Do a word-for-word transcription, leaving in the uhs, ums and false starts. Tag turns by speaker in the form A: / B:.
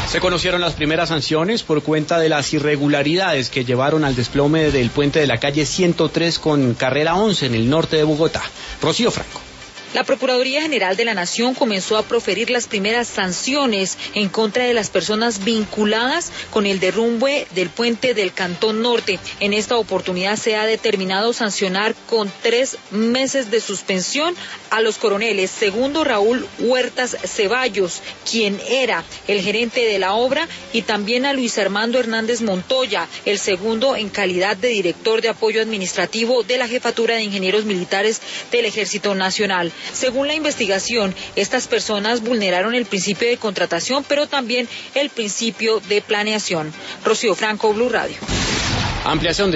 A: Se conocieron las primeras sanciones por cuenta de las irregularidades que llevaron al desplome del puente de la calle ciento tres con carrera once en el norte de Bogotá. Rocío Franco.
B: La Procuraduría General de la Nación comenzó a proferir las primeras sanciones en contra de las personas vinculadas con el derrumbe del puente del Cantón Norte. En esta oportunidad se ha determinado sancionar con tres meses de suspensión a los coroneles Segundo Raúl Huertas Ceballos, quien era el gerente de la obra, y también a Luis Armando Hernández Montoya, el segundo en calidad de director de apoyo administrativo de la Jefatura de Ingenieros Militares del Ejército Nacional. Según la investigación, estas personas vulneraron el principio de contratación, pero también el principio de planeación. Rocío Franco, Blue Radio.
A: Ampliación de